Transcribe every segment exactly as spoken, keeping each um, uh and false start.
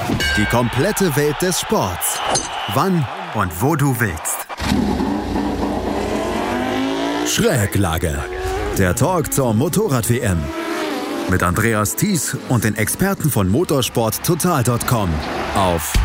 Die komplette Welt des Sports. Wann und wo du willst. Schräglage. Der Talk zur Motorrad-W M. Mit Andreas Thies und den Experten von motorsport total punkt com auf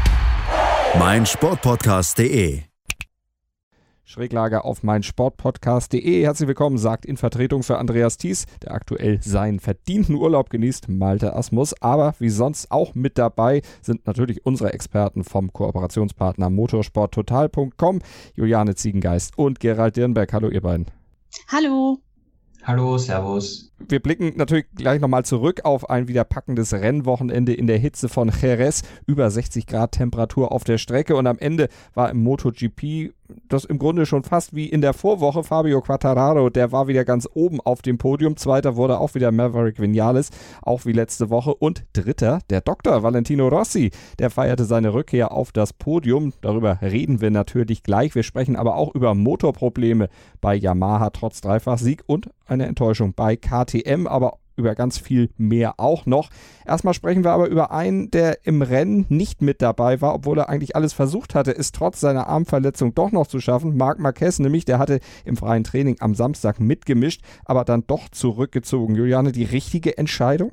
meinsportpodcast punkt de. Schräglage auf meinsportpodcast punkt de. Herzlich willkommen, sagt in Vertretung für Andreas Thies, der aktuell seinen verdienten Urlaub genießt, Malte Asmus. Aber wie sonst auch mit dabei sind natürlich unsere Experten vom Kooperationspartner motorsport total punkt com, Juliane Ziegengeist und Gerald Dirnberg. Hallo ihr beiden. Hallo. Hallo, servus. Wir blicken natürlich gleich nochmal zurück auf ein wieder packendes Rennwochenende in der Hitze von Jerez. Über sechzig Grad Temperatur auf der Strecke und am Ende war im MotoGP das im Grunde schon fast wie in der Vorwoche. Fabio Quartararo, der war wieder ganz oben auf dem Podium. Zweiter wurde auch wieder Maverick Viñales, auch wie letzte Woche. Und dritter, der Doktor Valentino Rossi, der feierte seine Rückkehr auf das Podium. Darüber reden wir natürlich gleich. Wir sprechen aber auch über Motorprobleme bei Yamaha trotz Dreifachsieg und eine Enttäuschung bei K T M, aber über ganz viel mehr auch noch. Erstmal sprechen wir aber über einen, der im Rennen nicht mit dabei war, obwohl er eigentlich alles versucht hatte, es trotz seiner Armverletzung doch noch zu schaffen. Marc Marquez nämlich, der hatte im freien Training am Samstag mitgemischt, aber dann doch zurückgezogen. Juliane, die richtige Entscheidung?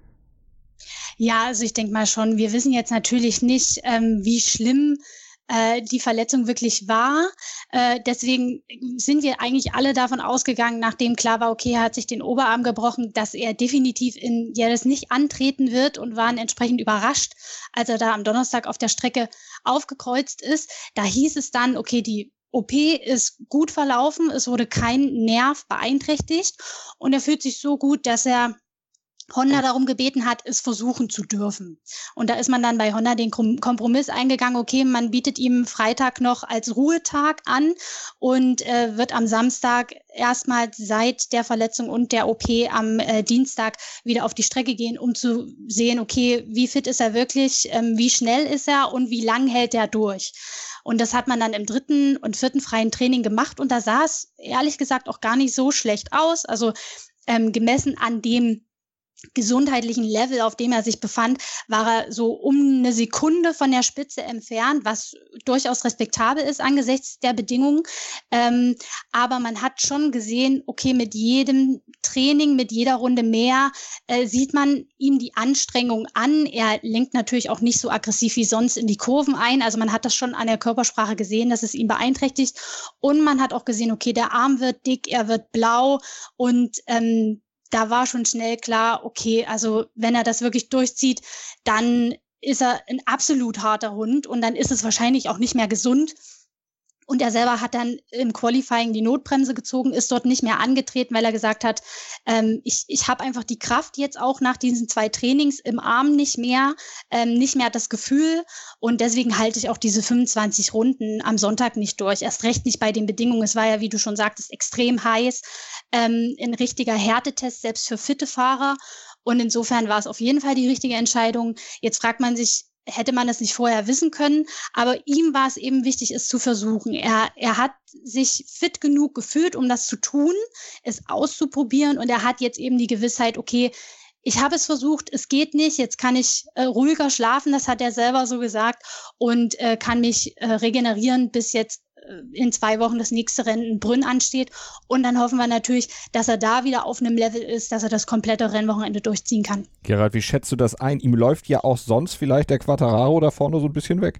Ja, also ich denke mal schon, wir wissen jetzt natürlich nicht, ähm, wie schlimm äh, die Verletzung wirklich war. Äh, deswegen sind wir eigentlich alle davon ausgegangen, nachdem klar war, okay, er hat sich den Oberarm gebrochen, dass er definitiv in Jerez nicht antreten wird und waren entsprechend überrascht, als er da am Donnerstag auf der Strecke aufgekreuzt ist. Da hieß es dann, okay, die O P ist gut verlaufen, es wurde kein Nerv beeinträchtigt und er fühlt sich so gut, dass er Honda darum gebeten hat, es versuchen zu dürfen. Und da ist man dann bei Honda den Kompromiss eingegangen, okay, man bietet ihm Freitag noch als Ruhetag an und äh, wird am Samstag erstmal seit der Verletzung und der O P am äh, Dienstag wieder auf die Strecke gehen, um zu sehen, okay, wie fit ist er wirklich, ähm, wie schnell ist er und wie lang hält er durch. Und das hat man dann im dritten und vierten freien Training gemacht und da sah es ehrlich gesagt auch gar nicht so schlecht aus. Also ähm, gemessen an dem gesundheitlichen Level, auf dem er sich befand, war er so um eine Sekunde von der Spitze entfernt, was durchaus respektabel ist angesichts der Bedingungen. Ähm, aber man hat schon gesehen, okay, mit jedem Training, mit jeder Runde mehr, äh, sieht man ihm die Anstrengung an. Er lenkt natürlich auch nicht so aggressiv wie sonst in die Kurven ein. Also man hat das schon an der Körpersprache gesehen, dass es ihn beeinträchtigt. Und man hat auch gesehen, okay, der Arm wird dick, er wird blau und ähm, da war schon schnell klar, okay, also wenn er das wirklich durchzieht, dann ist er ein absolut harter Hund und dann ist es wahrscheinlich auch nicht mehr gesund. Und er selber hat dann im Qualifying die Notbremse gezogen, ist dort nicht mehr angetreten, weil er gesagt hat, ähm, ich, ich habe einfach die Kraft jetzt auch nach diesen zwei Trainings im Arm nicht mehr, ähm, nicht mehr das Gefühl. Und deswegen halte ich auch diese fünfundzwanzig Runden am Sonntag nicht durch. Erst recht nicht bei den Bedingungen. Es war ja, wie du schon sagtest, extrem heiß. Ähm, ein richtiger Härtetest, selbst für fitte Fahrer. Und insofern war es auf jeden Fall die richtige Entscheidung. Jetzt fragt man sich, hätte man das nicht vorher wissen können, aber ihm war es eben wichtig, es zu versuchen. Er, er hat sich fit genug gefühlt, um das zu tun, es auszuprobieren und er hat jetzt eben die Gewissheit, okay, ich habe es versucht, es geht nicht, jetzt kann ich äh, ruhiger schlafen, das hat er selber so gesagt und äh, kann mich äh, regenerieren, bis jetzt äh, in zwei Wochen das nächste Rennen in Brünn ansteht und dann hoffen wir natürlich, dass er da wieder auf einem Level ist, dass er das komplette Rennwochenende durchziehen kann. Gerald, wie schätzt du das ein? Ihm läuft ja auch sonst vielleicht der Quartararo da vorne so ein bisschen weg.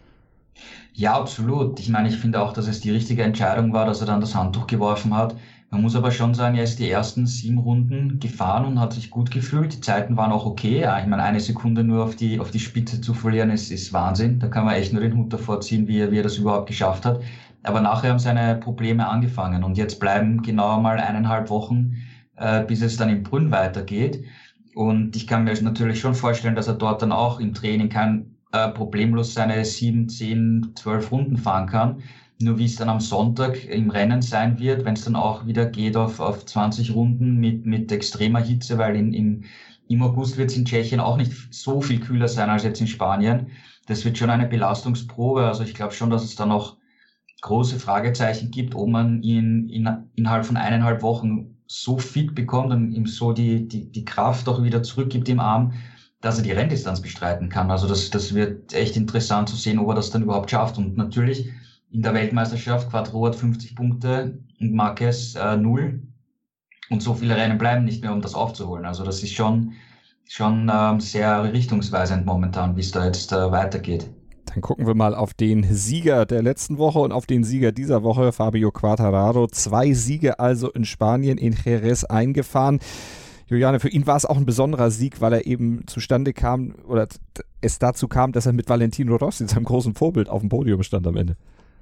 Ja, absolut. Ich meine, ich finde auch, dass es die richtige Entscheidung war, dass er dann das Handtuch geworfen hat. Man muss aber schon sagen, er ist die ersten sieben Runden gefahren und hat sich gut gefühlt. Die Zeiten waren auch okay. Ja, ich meine, eine Sekunde nur auf die, auf die Spitze zu verlieren, ist, ist Wahnsinn. Da kann man echt nur den Hut davor ziehen, wie er, wie er das überhaupt geschafft hat. Aber nachher haben seine Probleme angefangen und jetzt bleiben genau mal eineinhalb Wochen, äh, bis es dann in Brünn weitergeht. Und ich kann mir natürlich schon vorstellen, dass er dort dann auch im Training kein äh, problemlos seine sieben, zehn, zwölf Runden fahren kann. Nur wie es dann am Sonntag im Rennen sein wird, wenn es dann auch wieder geht auf, auf zwanzig Runden mit, mit extremer Hitze, weil in, in, im August wird es in Tschechien auch nicht so viel kühler sein als jetzt in Spanien. Das wird schon eine Belastungsprobe. Also ich glaube schon, dass es da noch große Fragezeichen gibt, ob man ihn in, innerhalb von eineinhalb Wochen so fit bekommt und ihm so die, die, die Kraft auch wieder zurückgibt im Arm, dass er die Renndistanz bestreiten kann. Also das, das wird echt interessant zu sehen, ob er das dann überhaupt schafft. Und natürlich in der Weltmeisterschaft, Quattro hat fünfzig Punkte und Marquez äh, null. Und so viele Rennen bleiben nicht mehr, um das aufzuholen. Also das ist schon, schon ähm, sehr richtungsweisend momentan, wie es da jetzt äh, weitergeht. Dann gucken wir mal auf den Sieger der letzten Woche und auf den Sieger dieser Woche, Fabio Quartararo. Zwei Siege also in Spanien, in Jerez eingefahren. Juliane, für ihn war es auch ein besonderer Sieg, weil er eben zustande kam oder es dazu kam, dass er mit Valentino Rossi, seinem großen Vorbild, auf dem Podium stand am Ende.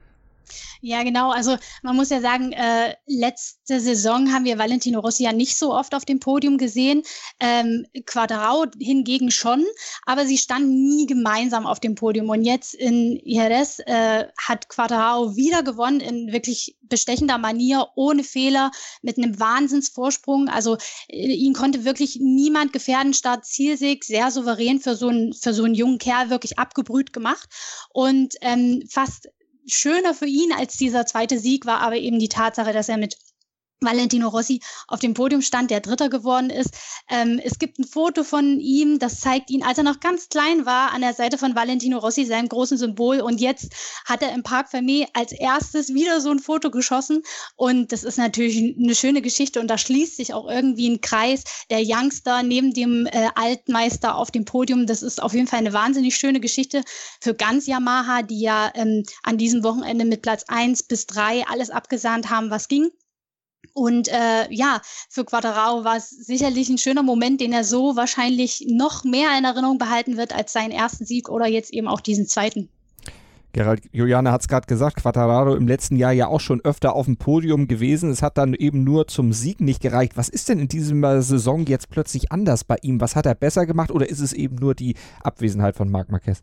Ja, genau. Also man muss ja sagen, äh, letzte Saison haben wir Valentino Rossi ja nicht so oft auf dem Podium gesehen. Ähm, Quartararo hingegen schon, aber sie standen nie gemeinsam auf dem Podium. Und jetzt in Jerez äh, hat Quartararo wieder gewonnen in wirklich bestechender Manier, ohne Fehler, mit einem Wahnsinnsvorsprung. Also äh, ihn konnte wirklich niemand gefährden. Start-Zielsieg, sehr souverän für so einen für so einen jungen Kerl, wirklich abgebrüht gemacht. Und ähm, fast schöner für ihn als dieser zweite Sieg war aber eben die Tatsache, dass er mit Valentino Rossi auf dem Podium stand, der Dritter geworden ist. Ähm, es gibt ein Foto von ihm, das zeigt ihn, als er noch ganz klein war, an der Seite von Valentino Rossi, seinem großen Symbol. Und jetzt hat er im Parc Fermé als erstes wieder so ein Foto geschossen. Und das ist natürlich eine schöne Geschichte. Und da schließt sich auch irgendwie ein Kreis. Der Youngster neben dem äh, Altmeister auf dem Podium. Das ist auf jeden Fall eine wahnsinnig schöne Geschichte für ganz Yamaha, die ja ähm, an diesem Wochenende mit Platz eins bis drei alles abgesahnt haben, was ging. Und äh, ja, für Quartararo war es sicherlich ein schöner Moment, den er so wahrscheinlich noch mehr in Erinnerung behalten wird als seinen ersten Sieg oder jetzt eben auch diesen zweiten. Gerald, Juliane hat es gerade gesagt, Quartararo im letzten Jahr ja auch schon öfter auf dem Podium gewesen. Es hat dann eben nur zum Sieg nicht gereicht. Was ist denn in dieser Saison jetzt plötzlich anders bei ihm? Was hat er besser gemacht oder ist es eben nur die Abwesenheit von Marc Marquez?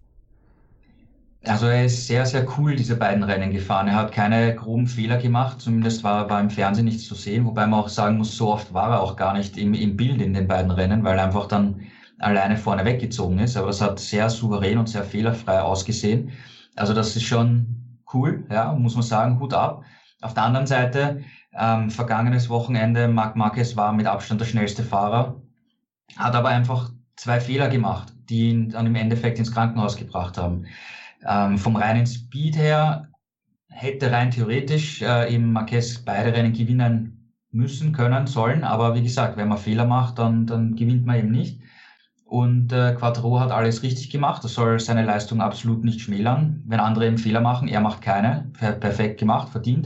Also er ist sehr, sehr cool, diese beiden Rennen gefahren. Er hat keine groben Fehler gemacht, zumindest war, war im Fernsehen nichts zu sehen, wobei man auch sagen muss, so oft war er auch gar nicht im, im Bild in den beiden Rennen, weil er einfach dann alleine vorne weggezogen ist. Aber es hat sehr souverän und sehr fehlerfrei ausgesehen. Also das ist schon cool, ja, muss man sagen, Hut ab. Auf der anderen Seite, ähm, vergangenes Wochenende, Marc Marquez war mit Abstand der schnellste Fahrer, hat aber einfach zwei Fehler gemacht, die ihn dann im Endeffekt ins Krankenhaus gebracht haben. Ähm, vom reinen Speed her hätte rein theoretisch äh, eben Marquez beide Rennen gewinnen müssen, können, sollen. Aber wie gesagt, wenn man Fehler macht, dann, dann gewinnt man eben nicht. Und äh, Quattro hat alles richtig gemacht. Das soll seine Leistung absolut nicht schmälern. Wenn andere eben Fehler machen, er macht keine. Per- perfekt gemacht, verdient.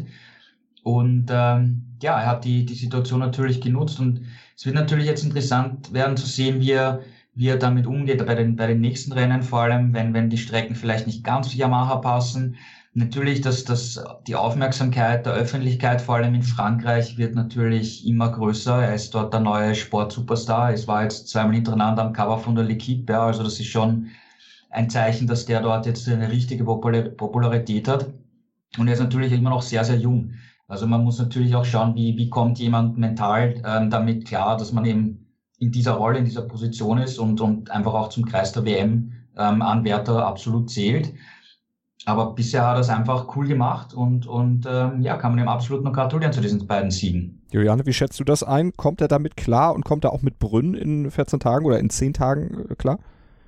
Und ähm, ja, er hat die, die Situation natürlich genutzt. Und es wird natürlich jetzt interessant werden zu sehen, wie er wie er damit umgeht, bei den, bei den nächsten Rennen, vor allem, wenn, wenn die Strecken vielleicht nicht ganz für Yamaha passen. Natürlich, dass, dass die Aufmerksamkeit der Öffentlichkeit, vor allem in Frankreich, wird natürlich immer größer. Er ist dort der neue Sportsuperstar. Es war jetzt zweimal hintereinander am Cover von der L'Équipe, ja, also das ist schon ein Zeichen, dass der dort jetzt eine richtige Popularität hat. Und er ist natürlich immer noch sehr, sehr jung. Also man muss natürlich auch schauen, wie, wie kommt jemand mental ähm, damit klar, dass man eben in dieser Rolle, in dieser Position ist und, und einfach auch zum Kreis der W M-Anwärter ähm, absolut zählt. Aber bisher hat er es einfach cool gemacht und, und ähm, ja, kann man ihm absolut noch gratulieren zu diesen beiden Siegen. Juliane, wie schätzt du das ein? Kommt er damit klar und kommt er auch mit Brünn in vierzehn Tagen oder in zehn Tagen klar?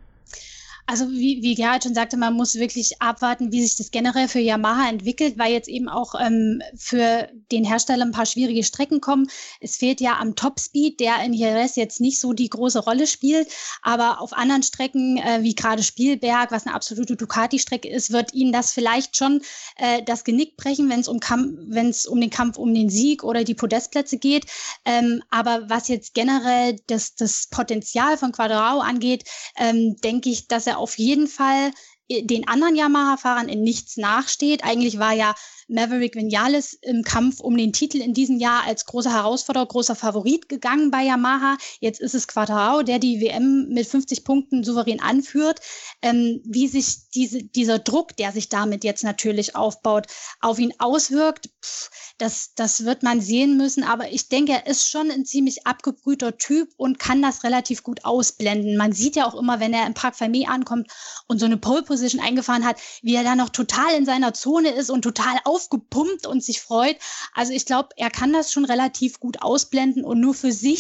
Also wie, wie Gerhard schon sagte, man muss wirklich abwarten, wie sich das generell für Yamaha entwickelt, weil jetzt eben auch ähm, für den Hersteller ein paar schwierige Strecken kommen. Es fehlt ja am Topspeed, der in Jerez jetzt nicht so die große Rolle spielt, aber auf anderen Strecken, äh, wie gerade Spielberg, was eine absolute Ducati-Strecke ist, wird ihnen das vielleicht schon äh, das Genick brechen, wenn es um Kampf, wenn es um den Kampf um den Sieg oder die Podestplätze geht. Ähm, aber was jetzt generell das, das Potenzial von Quartararo angeht, ähm, denke ich, dass er auf jeden Fall den anderen Yamaha-Fahrern in nichts nachsteht. Eigentlich war ja Maverick Vinales im Kampf um den Titel in diesem Jahr als großer Herausforderer, großer Favorit gegangen bei Yamaha. Jetzt ist es Quartararo, der die W M mit fünfzig Punkten souverän anführt. Ähm, wie sich diese, dieser Druck, der sich damit jetzt natürlich aufbaut, auf ihn auswirkt, pff, das, das wird man sehen müssen. Aber ich denke, er ist schon ein ziemlich abgebrühter Typ und kann das relativ gut ausblenden. Man sieht ja auch immer, wenn er im Parc Fermé ankommt und so eine Pole Position eingefahren hat, wie er da noch total in seiner Zone ist und total aufgepumpt und sich freut. Also ich glaube, er kann das schon relativ gut ausblenden und nur für sich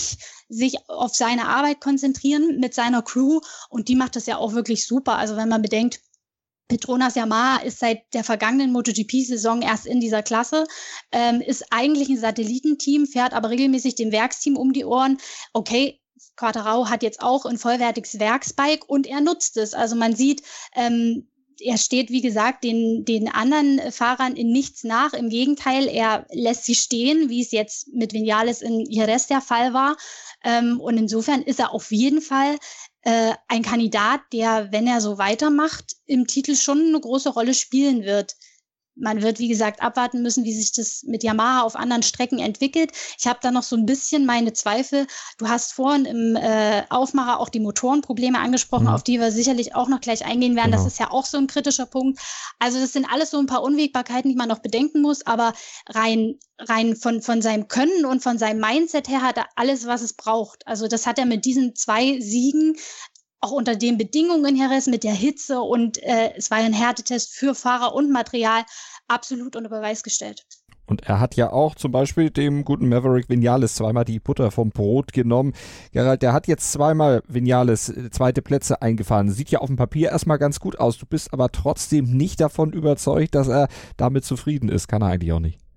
sich auf seine Arbeit konzentrieren mit seiner Crew und die macht das ja auch wirklich super. Also wenn man bedenkt, Petronas Yamaha ist seit der vergangenen MotoGP-Saison erst in dieser Klasse, ähm, ist eigentlich ein Satellitenteam, fährt aber regelmäßig dem Werksteam um die Ohren. Okay, Quartararo hat jetzt auch ein vollwertiges Werksbike und er nutzt es. Also man sieht, ähm, er steht, wie gesagt, den, den anderen Fahrern in nichts nach. Im Gegenteil, er lässt sie stehen, wie es jetzt mit Vinales in Jerez der Fall war. Ähm, und insofern ist er auf jeden Fall äh, ein Kandidat, der, wenn er so weitermacht, im Titel schon eine große Rolle spielen wird. Man wird, wie gesagt, abwarten müssen, wie sich das mit Yamaha auf anderen Strecken entwickelt. Ich habe da noch so ein bisschen meine Zweifel. Du hast vorhin im äh, Aufmacher auch die Motorenprobleme angesprochen, mhm. auf die wir sicherlich auch noch gleich eingehen werden. Genau. Das ist ja auch so ein kritischer Punkt. Also das sind alles so ein paar Unwägbarkeiten, die man noch bedenken muss. Aber rein rein von von seinem Können und von seinem Mindset her hat er alles, was es braucht. Also das hat er mit diesen zwei Siegen auch unter den Bedingungen, Jerez, mit der Hitze und äh, es war ja ein Härtetest für Fahrer und Material absolut unter Beweis gestellt. Und er hat ja auch zum Beispiel dem guten Maverick Vinales zweimal die Butter vom Brot genommen. Gerald, der hat jetzt zweimal Vinales zweite Plätze eingefahren. Sieht ja auf dem Papier erstmal ganz gut aus. Du bist aber trotzdem nicht davon überzeugt, dass er damit zufrieden ist. Kann er eigentlich auch nicht.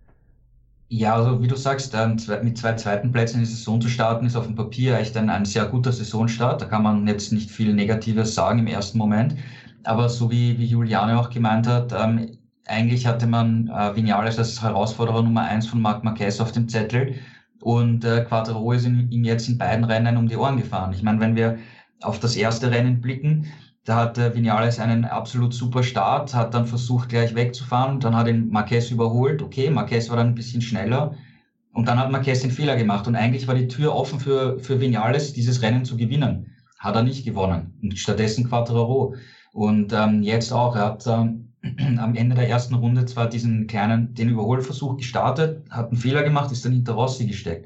Ja, also wie du sagst, mit zwei zweiten Plätzen in die Saison zu starten, ist auf dem Papier echt ein, ein sehr guter Saisonstart. Da kann man jetzt nicht viel Negatives sagen im ersten Moment. Aber so wie, wie Juliane auch gemeint hat, ähm, eigentlich hatte man äh, Vinales als Herausforderer Nummer eins von Marc Marquez auf dem Zettel und äh, Quartararo ist ihm jetzt in beiden Rennen um die Ohren gefahren. Ich meine, wenn wir auf das erste Rennen blicken, da hat äh, Vinales einen absolut super Start, hat dann versucht gleich wegzufahren, dann hat ihn Marquez überholt. Okay, Marquez war dann ein bisschen schneller und dann hat Marquez den Fehler gemacht und eigentlich war die Tür offen für, für Vinales, dieses Rennen zu gewinnen. Hat er nicht gewonnen und stattdessen Quartararo. Und ähm, jetzt auch, er hat ähm, am Ende der ersten Runde zwar diesen kleinen, den Überholversuch gestartet, hat einen Fehler gemacht, ist dann hinter Rossi gesteckt.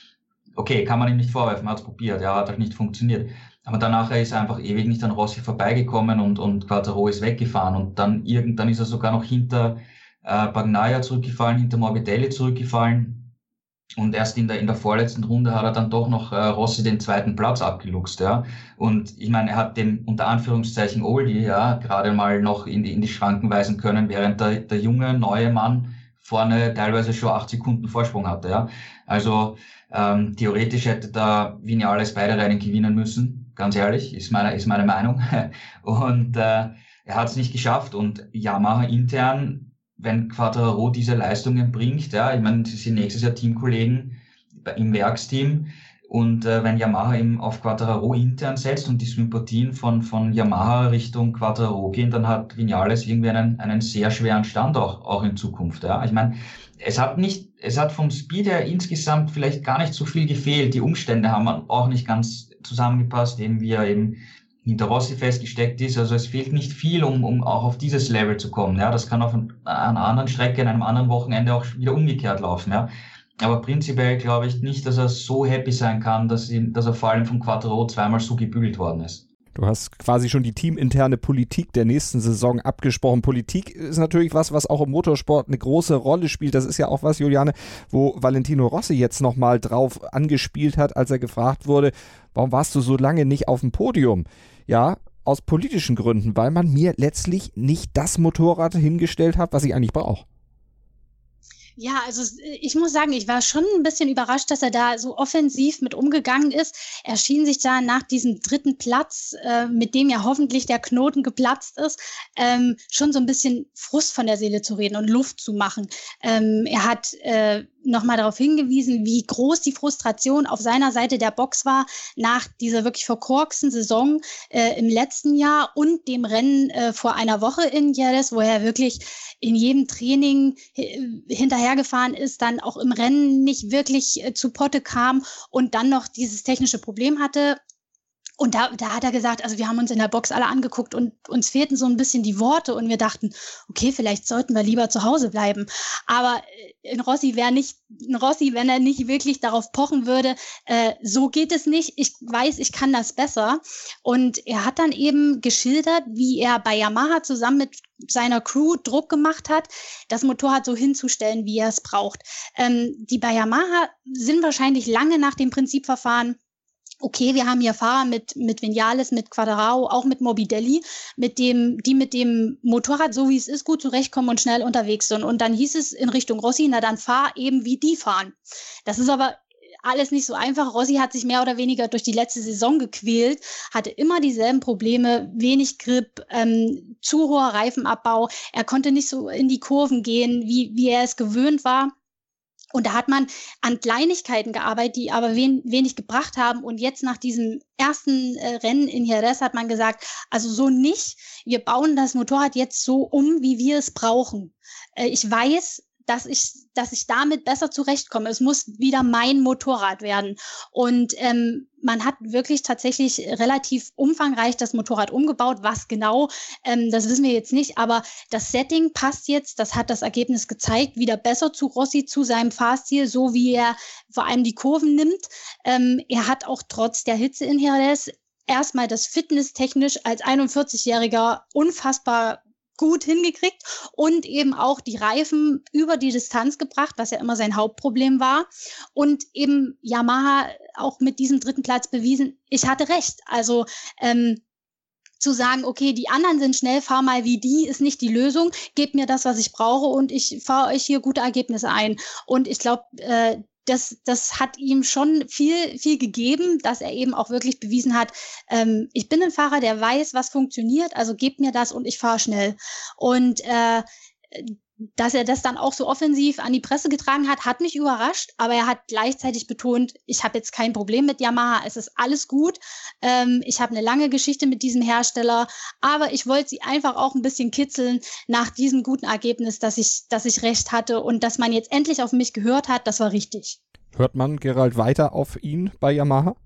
Okay, kann man ihm nicht vorwerfen, hat es probiert, ja, hat halt nicht funktioniert. Aber danach ist er einfach ewig nicht an Rossi vorbeigekommen und, und Quartararo ist weggefahren und dann irgendwann ist er sogar noch hinter äh, Bagnaia zurückgefallen, hinter Morbidelli zurückgefallen. Und erst in der, in der vorletzten Runde hat er dann doch noch äh, Rossi den zweiten Platz abgeluchst, ja. Und ich meine, er hat den unter Anführungszeichen Oldie, ja, gerade mal noch in die, in die Schranken weisen können, während der, der junge, neue Mann vorne teilweise schon acht Sekunden Vorsprung hatte, ja. Also, ähm, theoretisch hätte da Vinales beide Rennen gewinnen müssen, ganz ehrlich, ist meine, ist meine Meinung. Und, äh, er hat es nicht geschafft und Yamaha intern, wenn Quartararo diese Leistungen bringt, ja, ich meine, sie sind nächstes Jahr Teamkollegen im Werksteam und äh, wenn Yamaha eben auf Quartararo intern setzt und die Sympathien von von Yamaha Richtung Quartararo gehen, dann hat Vinales irgendwie einen einen sehr schweren Stand auch auch in Zukunft, ja. Ich meine, es hat nicht, es hat vom Speed her insgesamt vielleicht gar nicht so viel gefehlt. Die Umstände haben auch nicht ganz zusammengepasst, eben wie er eben hinter Rossi festgesteckt ist. Also es fehlt nicht viel, um, um auch auf dieses Level zu kommen. Ja, das kann auf ein, einer anderen Strecke, in einem anderen Wochenende auch wieder umgekehrt laufen. Ja, aber prinzipiell glaube ich nicht, dass er so happy sein kann, dass, ihn, dass er vor allem von Quartararo zweimal so gebügelt worden ist. Du hast quasi schon die teaminterne Politik der nächsten Saison abgesprochen. Politik ist natürlich was, was auch im Motorsport eine große Rolle spielt. Das ist ja auch was, Juliane, wo Valentino Rossi jetzt nochmal drauf angespielt hat, als er gefragt wurde, warum warst du so lange nicht auf dem Podium? Ja, aus politischen Gründen, weil man mir letztlich nicht das Motorrad hingestellt hat, was ich eigentlich brauche. Ja, also ich muss sagen, ich war schon ein bisschen überrascht, dass er da so offensiv mit umgegangen ist. Er schien sich da nach diesem dritten Platz, äh, mit dem ja hoffentlich der Knoten geplatzt ist, ähm, schon so ein bisschen Frust von der Seele zu reden und Luft zu machen. Ähm, er hat äh, nochmal darauf hingewiesen, wie groß die Frustration auf seiner Seite der Box war nach dieser wirklich verkorksten Saison äh, im letzten Jahr und dem Rennen äh, vor einer Woche in Jerez, wo er wirklich in jedem Training h- hinterhergefahren ist, dann auch im Rennen nicht wirklich äh, zu Potte kam und dann noch dieses technische Problem hatte. Und da, da hat er gesagt, also wir haben uns in der Box alle angeguckt und uns fehlten so ein bisschen die Worte und wir dachten, okay, vielleicht sollten wir lieber zu Hause bleiben. Aber in Rossi wäre nicht, in Rossi, wenn er nicht wirklich darauf pochen würde, äh, so geht es nicht. Ich weiß, ich kann das besser. Und er hat dann eben geschildert, wie er bei Yamaha zusammen mit seiner Crew Druck gemacht hat, das Motorrad so hinzustellen, wie er es braucht. Ähm, die bei Yamaha sind wahrscheinlich lange nach dem Prinzipverfahren okay, wir haben hier Fahrer mit, mit Vinales, mit Quartararo, auch mit Morbidelli, mit dem, die mit dem Motorrad, so wie es ist, gut zurechtkommen und schnell unterwegs sind. Und dann hieß es in Richtung Rossi, na dann fahr eben wie die fahren. Das ist aber alles nicht so einfach. Rossi hat sich mehr oder weniger durch die letzte Saison gequält, hatte immer dieselben Probleme, wenig Grip, ähm, zu hoher Reifenabbau. Er konnte nicht so in die Kurven gehen, wie, wie er es gewöhnt war. Und da hat man an Kleinigkeiten gearbeitet, die aber wen, wenig gebracht haben. Und jetzt nach diesem ersten äh, Rennen in Jerez hat man gesagt, also so nicht. Wir bauen das Motorrad jetzt so um, wie wir es brauchen. Äh, ich weiß, dass ich, dass ich damit besser zurechtkomme. Es muss wieder mein Motorrad werden. Und ähm, man hat wirklich tatsächlich relativ umfangreich das Motorrad umgebaut. Was genau, ähm, das wissen wir jetzt nicht. Aber das Setting passt jetzt, das hat das Ergebnis gezeigt, wieder besser zu Rossi, zu seinem Fahrstil, so wie er vor allem die Kurven nimmt. Ähm, er hat auch trotz der Hitze in Jerez erstmal das fitnesstechnisch als einundvierzigjähriger unfassbar gut hingekriegt und eben auch die Reifen über die Distanz gebracht, was ja immer sein Hauptproblem war. Und eben Yamaha auch mit diesem dritten Platz bewiesen, ich hatte recht. Also ähm, zu sagen, okay, die anderen sind schnell, fahr mal wie die, ist nicht die Lösung. Gebt mir das, was ich brauche und ich fahre euch hier gute Ergebnisse ein. Und ich glaube, äh, Das, das hat ihm schon viel, viel gegeben, dass er eben auch wirklich bewiesen hat, ähm, ich bin ein Fahrer, der weiß, was funktioniert, also gebt mir das und ich fahre schnell. Und äh, dass er das dann auch so offensiv an die Presse getragen hat, hat mich überrascht, aber er hat gleichzeitig betont, ich habe jetzt kein Problem mit Yamaha, es ist alles gut, ähm, ich habe eine lange Geschichte mit diesem Hersteller, aber ich wollte sie einfach auch ein bisschen kitzeln nach diesem guten Ergebnis, dass ich, dass ich recht hatte und dass man jetzt endlich auf mich gehört hat, das war richtig. Hört man, Gerald, weiter auf ihn bei Yamaha?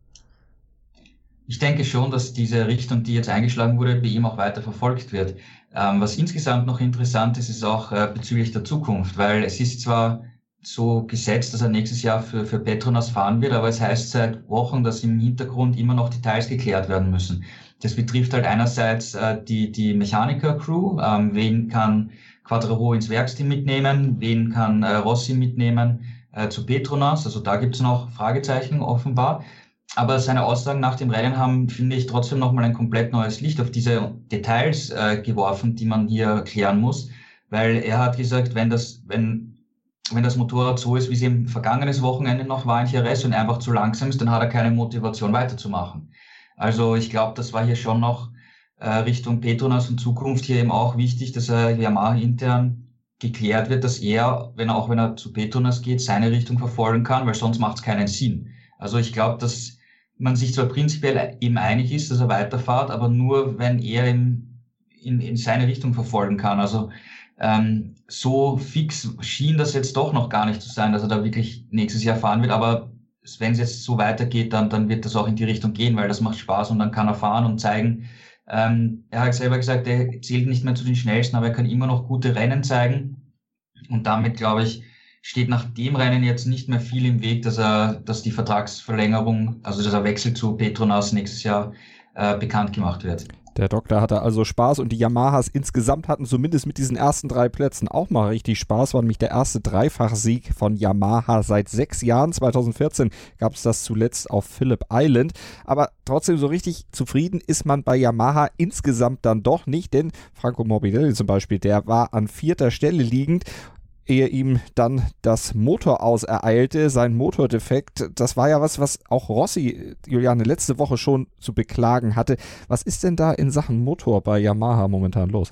Ich denke schon, dass diese Richtung, die jetzt eingeschlagen wurde, bei ihm auch weiter verfolgt wird. Ähm, was insgesamt noch interessant ist, ist auch äh, bezüglich der Zukunft, weil es ist zwar so gesetzt, dass er nächstes Jahr für, für Petronas fahren wird, aber es heißt seit Wochen, dass im Hintergrund immer noch Details geklärt werden müssen. Das betrifft halt einerseits äh, die, die Mechaniker-Crew, ähm, wen kann Quartararo ins Werksteam mitnehmen, wen kann äh, Rossi mitnehmen äh, zu Petronas, also da gibt es noch Fragezeichen offenbar. Aber seine Aussagen nach dem Rennen haben, finde ich, trotzdem nochmal ein komplett neues Licht auf diese Details äh, geworfen, die man hier klären muss. Weil er hat gesagt, wenn das, wenn, wenn das Motorrad so ist, wie es im vergangenes Wochenende noch war in Jerez und einfach zu langsam ist, dann hat er keine Motivation weiterzumachen. Also ich glaube, das war hier schon noch äh, Richtung Petronas und Zukunft hier eben auch wichtig, dass er Yamaha intern geklärt wird, dass er, wenn er auch wenn er zu Petronas geht, seine Richtung verfolgen kann, weil sonst macht es keinen Sinn. Also ich glaube, dass man sich zwar prinzipiell eben einig ist, dass er weiterfährt, aber nur, wenn er in, in, in seine Richtung verfolgen kann. Also ähm, so fix schien das jetzt doch noch gar nicht zu sein, dass er da wirklich nächstes Jahr fahren wird. Aber wenn es jetzt so weitergeht, dann, dann wird das auch in die Richtung gehen, weil das macht Spaß und dann kann er fahren und zeigen. Ähm, er hat selber gesagt, er zählt nicht mehr zu den Schnellsten, aber er kann immer noch gute Rennen zeigen. Und damit, glaube ich, steht nach dem Rennen jetzt nicht mehr viel im Weg, dass er, dass die Vertragsverlängerung, also dass er Wechsel zu Petronas nächstes Jahr äh, bekannt gemacht wird. Der Doktor hatte also Spaß und die Yamahas insgesamt hatten zumindest mit diesen ersten drei Plätzen auch mal richtig Spaß. War nämlich der erste Dreifachsieg von Yamaha seit sechs Jahren. zweitausendvierzehn gab es das zuletzt auf Phillip Island. Aber trotzdem so richtig zufrieden ist man bei Yamaha insgesamt dann doch nicht, denn Franco Morbidelli zum Beispiel, der war an vierter Stelle liegend, ehe ihm dann das Motor ausereilte, sein Motordefekt. Das war ja was, was auch Rossi, Juliane, letzte Woche schon zu beklagen hatte. Was ist denn da in Sachen Motor bei Yamaha momentan los?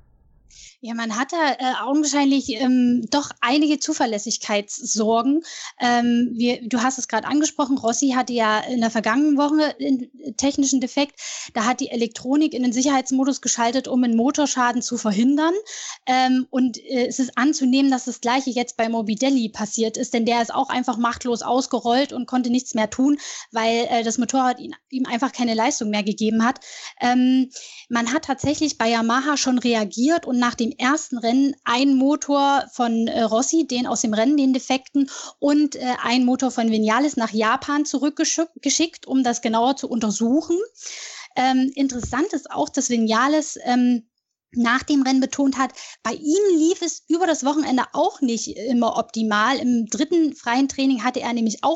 Ja, man hat da äh, augenscheinlich ähm, doch einige Zuverlässigkeitssorgen. Ähm, wir, du hast es gerade angesprochen, Rossi hatte ja in der vergangenen Woche einen technischen Defekt. Da hat die Elektronik in den Sicherheitsmodus geschaltet, um einen Motorschaden zu verhindern. Ähm, und äh, es ist anzunehmen, dass das Gleiche jetzt bei Morbidelli passiert ist, denn der ist auch einfach machtlos ausgerollt und konnte nichts mehr tun, weil äh, das Motorrad ihn, ihm einfach keine Leistung mehr gegeben hat. Ähm, man hat tatsächlich bei Yamaha schon reagiert und nach dem ersten Rennen ein Motor von äh, Rossi, den aus dem Rennen, den Defekten, und äh, ein Motor von Vinales nach Japan zurückgeschickt, um das genauer zu untersuchen. Ähm, interessant ist auch, dass Vinales ähm, nach dem Rennen betont hat, bei ihm lief es über das Wochenende auch nicht immer optimal. Im dritten freien Training hatte er nämlich auch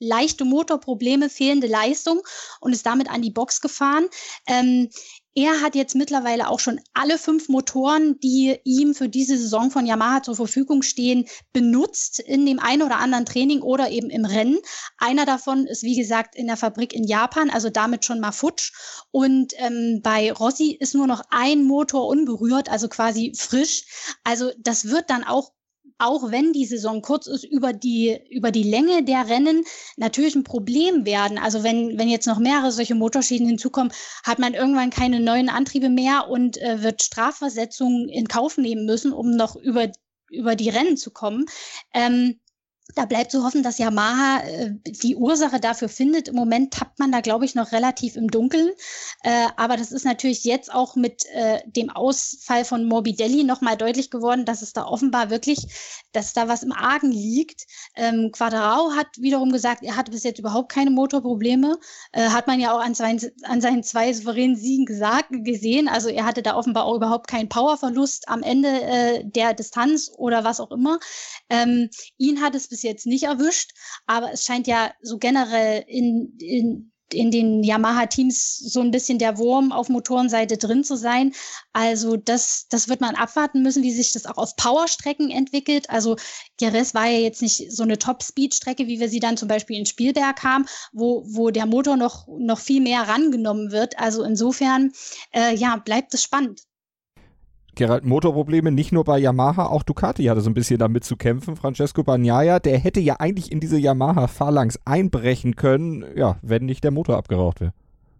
leichte Motorprobleme, fehlende Leistung und ist damit an die Box gefahren. Ähm, Er hat jetzt mittlerweile auch schon alle fünf Motoren, die ihm für diese Saison von Yamaha zur Verfügung stehen, benutzt in dem einen oder anderen Training oder eben im Rennen. Einer davon ist, wie gesagt, in der Fabrik in Japan, also damit schon mal futsch. Und ähm, bei Rossi ist nur noch ein Motor unberührt, also quasi frisch. Also das wird dann auch auch wenn die Saison kurz ist, über die, über die Länge der Rennen natürlich ein Problem werden. Also wenn, wenn jetzt noch mehrere solche Motorschäden hinzukommen, hat man irgendwann keine neuen Antriebe mehr und äh, wird Strafversetzungen in Kauf nehmen müssen, um noch über, über die Rennen zu kommen. Ähm, Da bleibt zu hoffen, dass Yamaha äh, die Ursache dafür findet. Im Moment tappt man da, glaube ich, noch relativ im Dunkeln. Äh, aber das ist natürlich jetzt auch mit äh, dem Ausfall von Morbidelli nochmal deutlich geworden, dass es da offenbar wirklich, dass da was im Argen liegt. Ähm, Quartararo hat wiederum gesagt, er hatte bis jetzt überhaupt keine Motorprobleme. Äh, hat man ja auch an seinen, an seinen zwei souveränen Siegen gesagt, gesehen. Also er hatte da offenbar auch überhaupt keinen Powerverlust am Ende äh, der Distanz oder was auch immer. Ähm, ihn hat es bis jetzt nicht erwischt, aber es scheint ja so generell in, in, in den Yamaha-Teams so ein bisschen der Wurm auf Motorenseite drin zu sein. Also das, das wird man abwarten müssen, wie sich das auch auf Powerstrecken entwickelt. Also Jerez war ja jetzt nicht so eine Top-Speed-Strecke, wie wir sie dann zum Beispiel in Spielberg haben, wo, wo der Motor noch, noch viel mehr rangenommen wird. Also insofern, äh, ja, bleibt es spannend. Gerald, Motorprobleme nicht nur bei Yamaha, auch Ducati hatte so ein bisschen damit zu kämpfen. Francesco Bagnaia, der hätte ja eigentlich in diese Yamaha-Phalanx einbrechen können, ja, wenn nicht der Motor abgeraucht wäre.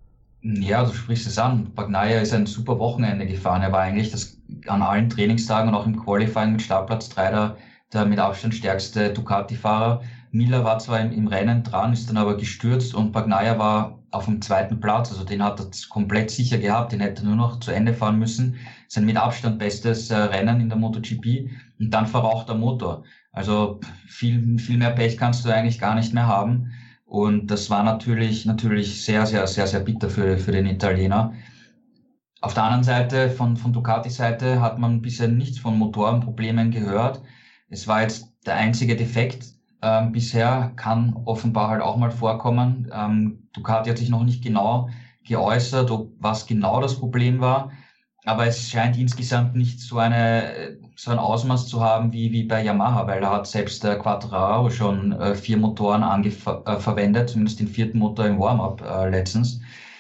Ja, du sprichst es an. Bagnaia ist ein super Wochenende gefahren. Er war eigentlich das, an allen Trainingstagen und auch im Qualifying mit Startplatz drei der, der mit Abstand stärkste Ducati-Fahrer. Miller war zwar im, im Rennen dran, ist dann aber gestürzt und Bagnaia war auf dem zweiten Platz, also den hat er komplett sicher gehabt, den hätte er nur noch zu Ende fahren müssen. Sein mit Abstand bestes äh, Rennen in der MotoGP und dann verraucht der Motor. Also viel, viel mehr Pech kannst du eigentlich gar nicht mehr haben. Und das war natürlich, natürlich sehr, sehr, sehr, sehr bitter für, für den Italiener. Auf der anderen Seite, von, von Ducati-Seite hat man bisher nichts von Motorenproblemen gehört. Es war jetzt der einzige Defekt. Ähm, bisher kann offenbar halt auch mal vorkommen. Ähm, Ducati hat sich noch nicht genau geäußert, ob was genau das Problem war. Aber es scheint insgesamt nicht so eine, so ein Ausmaß zu haben wie, wie bei Yamaha, weil da hat selbst der Quartararo schon äh, vier Motoren angef- äh, verwendet, zumindest den vierten Motor im Warm-up äh, letztens.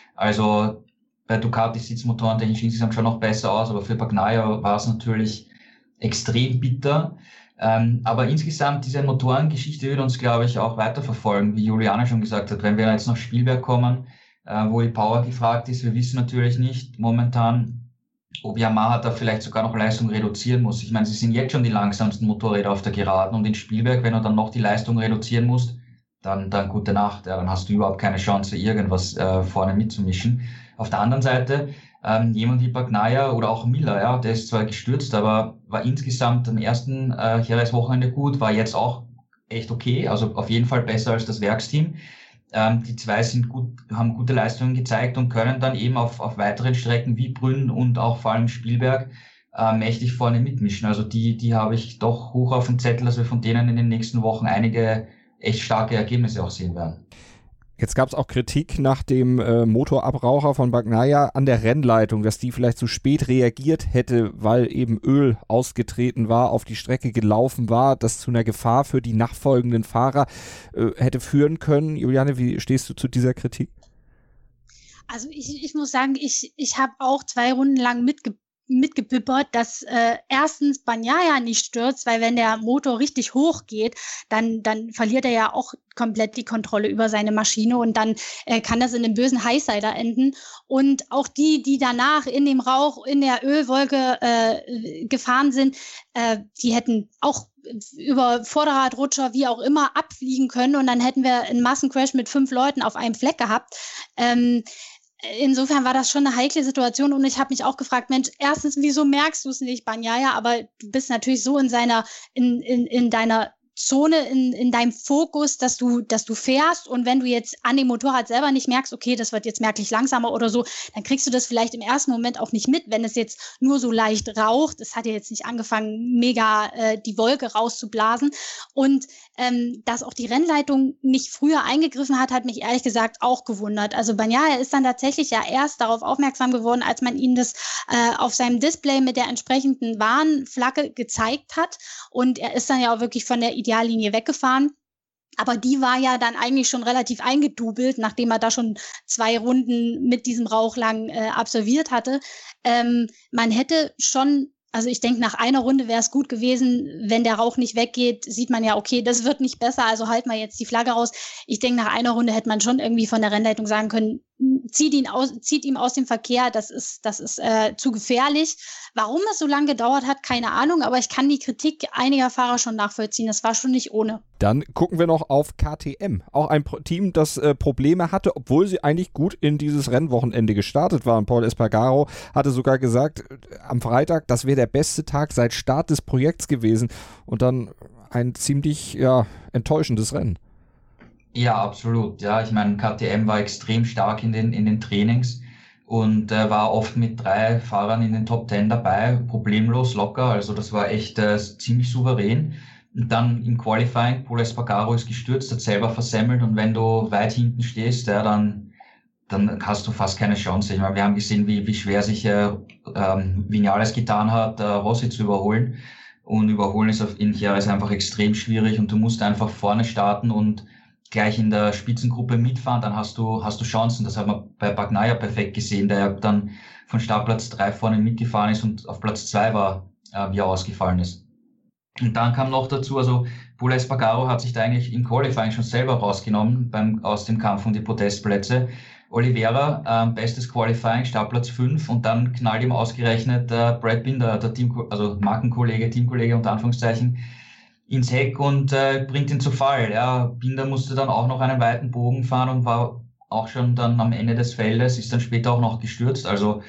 Also bei Ducati sieht es motorentechnisch insgesamt schon noch besser aus, aber für Bagnaia war es natürlich extrem bitter. Ähm, aber insgesamt diese Motorengeschichte wird uns, glaube ich, auch weiterverfolgen, wie Juliane schon gesagt hat, wenn wir jetzt nach Spielberg kommen, äh, wo die Power gefragt ist. Wir wissen natürlich nicht momentan, ob Yamaha da vielleicht sogar noch Leistung reduzieren muss. Ich meine, sie sind jetzt schon die langsamsten Motorräder auf der Geraden und in Spielberg, wenn du dann noch die Leistung reduzieren musst, dann, dann gute Nacht. Ja, dann hast du überhaupt keine Chance, irgendwas äh, vorne mitzumischen. Auf der anderen Seite, ähm, jemand wie Bagnaia oder auch Miller, ja, der ist zwar gestürzt, aber war insgesamt am ersten äh, Jerez-Wochenende gut, war jetzt auch echt okay, also auf jeden Fall besser als das Werksteam. Ähm, die zwei sind gut, haben gute Leistungen gezeigt und können dann eben auf, auf weiteren Strecken wie Brünn und auch vor allem Spielberg äh, mächtig vorne mitmischen. Also die, die habe ich doch hoch auf dem Zettel, dass wir von denen in den nächsten Wochen einige echt starke Ergebnisse auch sehen werden. Jetzt gab es auch Kritik nach dem äh, Motorabraucher von Bagnaia an der Rennleitung, dass die vielleicht zu spät reagiert hätte, weil eben Öl ausgetreten war, auf die Strecke gelaufen war, das zu einer Gefahr für die nachfolgenden Fahrer äh, hätte führen können. Juliane, wie stehst du zu dieser Kritik? Also ich, ich muss sagen, ich, ich habe auch zwei Runden lang mitge mitgebibbert, dass äh, erstens Bagnaia nicht stürzt, weil wenn der Motor richtig hoch geht, dann, dann verliert er ja auch komplett die Kontrolle über seine Maschine und dann äh, kann das in einem bösen Highsider enden. Und auch die, die danach in dem Rauch, in der Ölwolke äh, gefahren sind, äh, die hätten auch über Vorderradrutscher, wie auch immer, abfliegen können und dann hätten wir einen Massencrash mit fünf Leuten auf einem Fleck gehabt. Ähm, Insofern war das schon eine heikle Situation und ich habe mich auch gefragt, Mensch, erstens, wieso merkst du es nicht, Bagnaia, aber du bist natürlich so in seiner, in, in, in deiner Zone in, in deinem Fokus, dass du, dass du fährst, und wenn du jetzt an dem Motorrad selber nicht merkst, okay, das wird jetzt merklich langsamer oder so, dann kriegst du das vielleicht im ersten Moment auch nicht mit, wenn es jetzt nur so leicht raucht. Es hat ja jetzt nicht angefangen, mega äh, die Wolke rauszublasen, und ähm, dass auch die Rennleitung nicht früher eingegriffen hat, hat mich ehrlich gesagt auch gewundert. Also Bagnaia ist dann tatsächlich ja erst darauf aufmerksam geworden, als man ihm das äh, auf seinem Display mit der entsprechenden Warnflagge gezeigt hat, und er ist dann ja auch wirklich von der Ideallinie weggefahren. Aber die war ja dann eigentlich schon relativ eingedubelt, nachdem er da schon zwei Runden mit diesem Rauch lang äh, absolviert hatte. Ähm, man hätte schon, also ich denke, nach einer Runde wäre es gut gewesen, wenn der Rauch nicht weggeht, sieht man ja, okay, das wird nicht besser, also halten wir jetzt die Flagge raus. Ich denke, nach einer Runde hätte man schon irgendwie von der Rennleitung sagen können, zieht ihn aus, zieht ihm aus dem Verkehr, das ist, das ist äh, zu gefährlich. Warum es so lange gedauert hat, keine Ahnung, aber ich kann die Kritik einiger Fahrer schon nachvollziehen. Das war schon nicht ohne. Dann gucken wir noch auf K T M. Auch ein Pro- Team, das äh, Probleme hatte, obwohl sie eigentlich gut in dieses Rennwochenende gestartet waren. Paul Espargaro hatte sogar gesagt, äh, am Freitag, das wäre der beste Tag seit Start des Projekts gewesen. Und dann ein ziemlich ja, enttäuschendes Rennen. Ja, absolut. Ja, ich meine, K T M war extrem stark in den, in den Trainings und äh, war oft mit drei Fahrern in den Top Ten dabei, problemlos, locker. Also das war echt äh, ziemlich souverän. Und dann im Qualifying, Paul Espargaro ist gestürzt, hat selber versemmelt, und wenn du weit hinten stehst, ja, dann, dann hast du fast keine Chance. Ich meine, wir haben gesehen, wie, wie schwer sich äh, ähm, Viñales getan hat, äh, Rossi zu überholen. Und überholen ist auf in Jerez einfach extrem schwierig, und du musst einfach vorne starten und gleich in der Spitzengruppe mitfahren, dann hast du, hast du Chancen. Das hat man bei Bagnaia perfekt gesehen, der dann von Startplatz drei vorne mitgefahren ist und auf Platz zwei war, äh, wie er ausgefallen ist. Und dann kam noch dazu, also Pol Espargaro hat sich da eigentlich im Qualifying schon selber rausgenommen beim, aus dem Kampf um die Podestplätze. Oliveira, äh, bestes Qualifying, Startplatz fünf, und dann knallt ihm ausgerechnet äh, Brad Binder, der Team, also Markenkollege, Teamkollege unter Anführungszeichen, ins Heck und äh, bringt ihn zu Fall. Ja, Binder musste dann auch noch einen weiten Bogen fahren und war auch schon dann am Ende des Feldes, ist dann später auch noch gestürzt. Also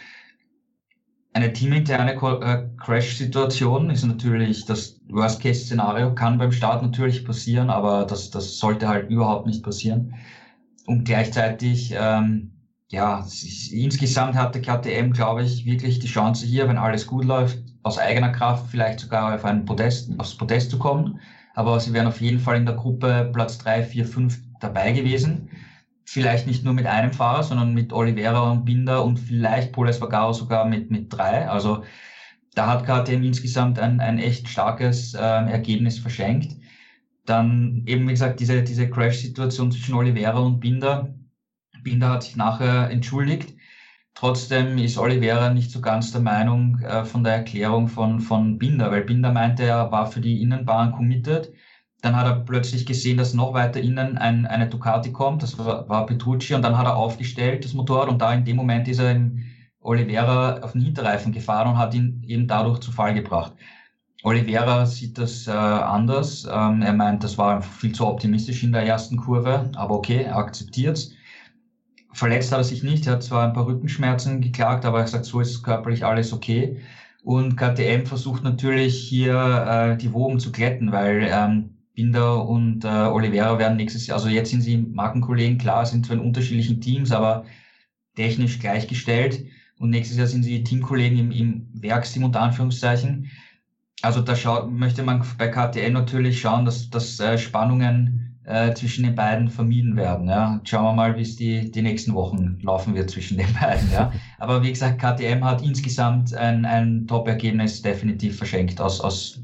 eine teaminterne äh, Crash-Situation ist natürlich das Worst-Case-Szenario, kann beim Start natürlich passieren, aber das, das sollte halt überhaupt nicht passieren. Und gleichzeitig, ähm, ja, insgesamt hatte K T M, glaube ich, wirklich die Chance hier, wenn alles gut läuft, aus eigener Kraft vielleicht sogar auf ein Podest, aufs Podest zu kommen. Aber sie wären auf jeden Fall in der Gruppe Platz drei, vier, fünf dabei gewesen. Vielleicht nicht nur mit einem Fahrer, sondern mit Oliveira und Binder und vielleicht Pol Espargaro sogar mit, mit drei. Also da hat K T M insgesamt ein, ein echt starkes äh, Ergebnis verschenkt. Dann eben, wie gesagt, diese, diese Crash-Situation zwischen Oliveira und Binder. Binder hat sich nachher entschuldigt. Trotzdem ist Oliveira nicht so ganz der Meinung äh, von der Erklärung von, von Binder, weil Binder meinte, er war für die Innenbahn committed. Dann hat er plötzlich gesehen, dass noch weiter innen ein, eine Ducati kommt, das war, war Petrucci, und dann hat er aufgestellt, das Motorrad, und da in dem Moment ist er in Oliveira auf den Hinterreifen gefahren und hat ihn eben dadurch zu Fall gebracht. Oliveira sieht das äh, anders. Ähm, er meint, das war viel zu optimistisch in der ersten Kurve, aber okay, er akzeptiert's. Verletzt hat er sich nicht, er hat zwar ein paar Rückenschmerzen geklagt, aber er sagt, so ist körperlich alles okay. Und K T M versucht natürlich hier äh, die Wogen zu glätten, weil ähm, Binder und äh, Oliveira werden nächstes Jahr, also jetzt sind sie Markenkollegen, klar, sind zwar in unterschiedlichen Teams, aber technisch gleichgestellt. Und nächstes Jahr sind sie Teamkollegen im, im Werksteam unter Anführungszeichen. Also da schaut, möchte man bei K T M natürlich schauen, dass, dass äh, Spannungen äh, zwischen den beiden vermieden werden. Ja. Schauen wir mal, wie es die, die nächsten Wochen laufen wird zwischen den beiden. Ja. Aber wie gesagt, K T M hat insgesamt ein, ein Top-Ergebnis definitiv verschenkt aus, aus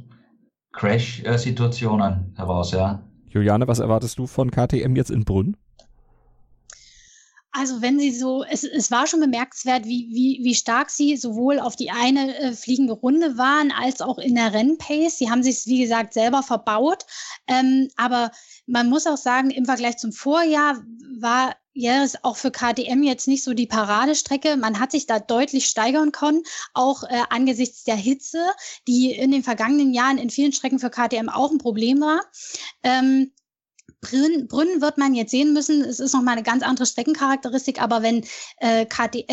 Crash-Situationen heraus. Ja. Juliane, was erwartest du von K T M jetzt in Brünn? Also wenn sie so, es, es war schon bemerkenswert, wie, wie, wie stark sie sowohl auf die eine äh, fliegende Runde waren, als auch in der Rennpace. Sie haben sich, wie gesagt, selber verbaut. Ähm, aber man muss auch sagen, im Vergleich zum Vorjahr war Jerez auch für K T M jetzt nicht so die Paradestrecke. Man hat sich da deutlich steigern können, auch äh, angesichts der Hitze, die in den vergangenen Jahren in vielen Strecken für K T M auch ein Problem war. Ähm, Brünn, Brünn wird man jetzt sehen müssen. Es ist nochmal eine ganz andere Streckencharakteristik, aber wenn äh, K T M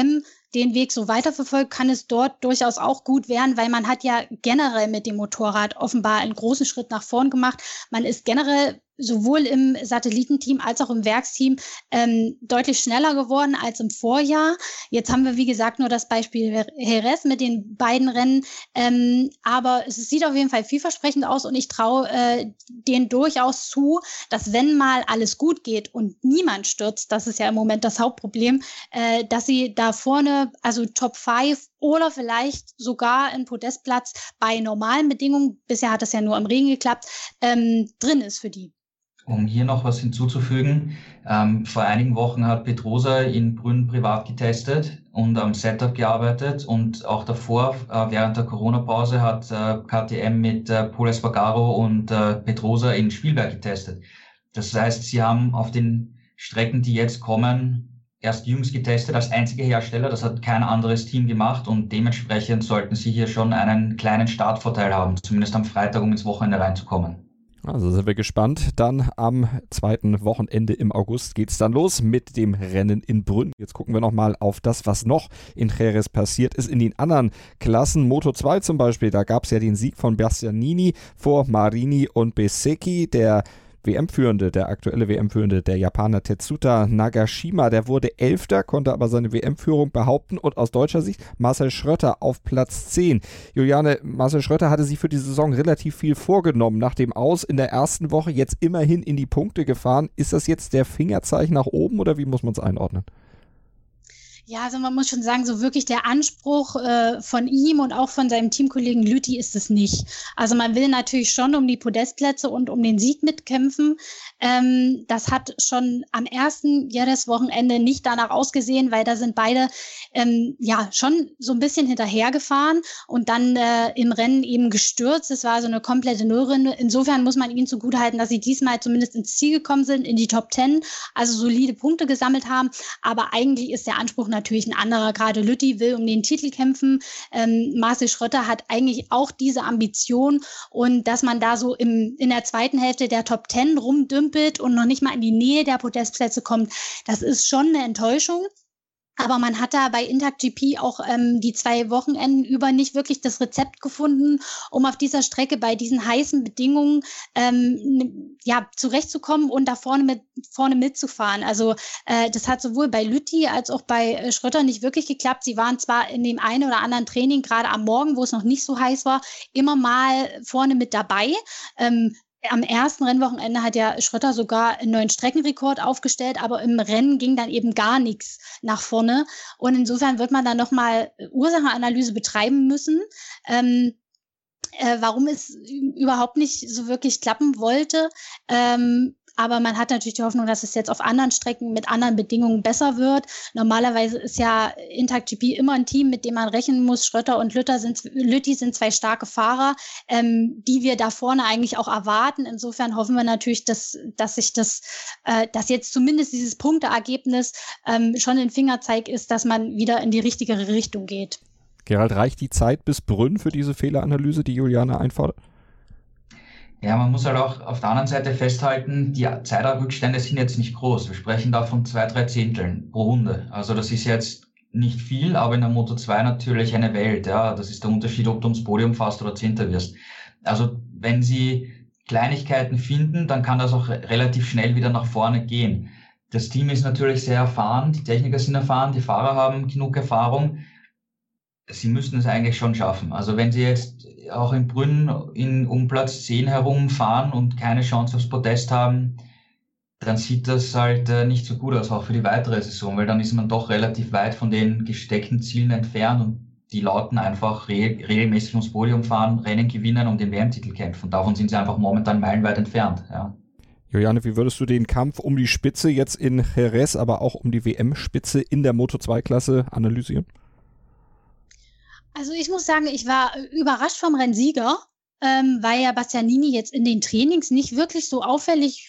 den Weg so weiterverfolgt, kann es dort durchaus auch gut werden, weil man hat ja generell mit dem Motorrad offenbar einen großen Schritt nach vorn gemacht. Man ist generell sowohl im Satellitenteam als auch im Werksteam ähm, deutlich schneller geworden als im Vorjahr. Jetzt haben wir, wie gesagt, nur das Beispiel Jerez mit den beiden Rennen. Ähm, aber es sieht auf jeden Fall vielversprechend aus und ich traue äh, denen durchaus zu, dass wenn mal alles gut geht und niemand stürzt, das ist ja im Moment das Hauptproblem, äh, dass sie da vorne, also Top fünf oder vielleicht sogar ein Podestplatz bei normalen Bedingungen, bisher hat das ja nur im Regen geklappt, ähm, drin ist für die. Um hier noch was hinzuzufügen, ähm, vor einigen Wochen hat Pedrosa in Brünn privat getestet und am Setup gearbeitet und auch davor, äh, während der Corona-Pause, hat äh, K T M mit äh, Pol Espargaro und äh, Pedrosa in Spielberg getestet. Das heißt, sie haben auf den Strecken, die jetzt kommen, erst jüngst getestet als einziger Hersteller. Das hat kein anderes Team gemacht und dementsprechend sollten sie hier schon einen kleinen Startvorteil haben, zumindest am Freitag, um ins Wochenende reinzukommen. Also sind wir gespannt. Dann am zweiten Wochenende im August geht es dann los mit dem Rennen in Brünn. Jetzt gucken wir nochmal auf das, was noch in Jerez passiert ist in den anderen Klassen. Moto zwei zum Beispiel, da gab es ja den Sieg von Bastianini vor Marini und Bezzecchi. Der W M-Führende, der aktuelle W M-Führende, der Japaner Tetsuta Nagashima, der wurde Elfter, konnte aber seine W M-Führung behaupten und aus deutscher Sicht Marcel Schrötter auf Platz zehn. Juliane, Marcel Schrötter hatte sich für die Saison relativ viel vorgenommen. Nach dem Aus in der ersten Woche jetzt immerhin in die Punkte gefahren. Ist das jetzt der Fingerzeichen nach oben oder wie muss man es einordnen? Ja, also man muss schon sagen, so wirklich der Anspruch äh, von ihm und auch von seinem Teamkollegen Lüthi ist es nicht. Also man will natürlich schon um die Podestplätze und um den Sieg mitkämpfen. Ähm, das hat schon am ersten Jerez-Wochenende nicht danach ausgesehen, weil da sind beide ähm, ja schon so ein bisschen hinterhergefahren und dann äh, im Rennen eben gestürzt. Es war so eine komplette Nullrunde. Insofern muss man ihnen zugutehalten, dass sie diesmal zumindest ins Ziel gekommen sind, in die Top Ten, also solide Punkte gesammelt haben. Aber eigentlich ist der Anspruch natürlich ein anderer. Gerade Lüthi will um den Titel kämpfen. Ähm, Marcel Schrötter hat eigentlich auch diese Ambition und dass man da so im, in der zweiten Hälfte der Top Ten rumdümpelt und noch nicht mal in die Nähe der Podestplätze kommt, das ist schon eine Enttäuschung. Aber man hat da bei Intact G P auch ähm, die zwei Wochenenden über nicht wirklich das Rezept gefunden, um auf dieser Strecke bei diesen heißen Bedingungen ähm, ja zurechtzukommen und da vorne mit vorne mitzufahren. Also äh, das hat sowohl bei Lüthi als auch bei äh, Schrötter nicht wirklich geklappt. Sie waren zwar in dem einen oder anderen Training, gerade am Morgen, wo es noch nicht so heiß war, immer mal vorne mit dabei. Ähm, Am ersten Rennwochenende hat ja Schrötter sogar einen neuen Streckenrekord aufgestellt, aber im Rennen ging dann eben gar nichts nach vorne. Und insofern wird man dann nochmal Ursachenanalyse betreiben müssen, ähm, äh, warum es überhaupt nicht so wirklich klappen wollte. Ähm, Aber man hat natürlich die Hoffnung, dass es jetzt auf anderen Strecken mit anderen Bedingungen besser wird. Normalerweise ist ja Intact G P immer ein Team, mit dem man rechnen muss. Schrötter und Lütter sind, Lüthi sind zwei starke Fahrer, ähm, die wir da vorne eigentlich auch erwarten. Insofern hoffen wir natürlich, dass, dass sich das, äh, dass jetzt zumindest dieses Punkteergebnis ähm, schon ein Fingerzeig ist, dass man wieder in die richtige Richtung geht. Gerald, reicht die Zeit bis Brünn für diese Fehleranalyse, die Juliane einfordert? Ja, man muss halt auch auf der anderen Seite festhalten, die Zeitrückstände sind jetzt nicht groß. Wir sprechen da von zwei, drei Zehnteln pro Runde. Also das ist jetzt nicht viel, aber in der Moto zwei natürlich eine Welt. Ja, das ist der Unterschied, ob du ums Podium fährst oder Zehnter wirst. Also wenn sie Kleinigkeiten finden, dann kann das auch relativ schnell wieder nach vorne gehen. Das Team ist natürlich sehr erfahren, die Techniker sind erfahren, die Fahrer haben genug Erfahrung. Sie müssten es eigentlich schon schaffen. Also wenn sie jetzt auch in Brünn in, um Platz zehn herumfahren und keine Chance aufs Podest haben, dann sieht das halt äh, nicht so gut aus, auch für die weitere Saison, weil dann ist man doch relativ weit von den gesteckten Zielen entfernt und die lauten einfach re- regelmäßig ums Podium fahren, Rennen gewinnen und den W M-Titel kämpfen. Davon sind sie einfach momentan meilenweit entfernt. Ja. Juliane, wie würdest du den Kampf um die Spitze jetzt in Jerez, aber auch um die W M-Spitze in der Moto zwei Klasse analysieren? Also ich muss sagen, ich war überrascht vom Rennsieger, ähm, weil ja Bastianini jetzt in den Trainings nicht wirklich so auffällig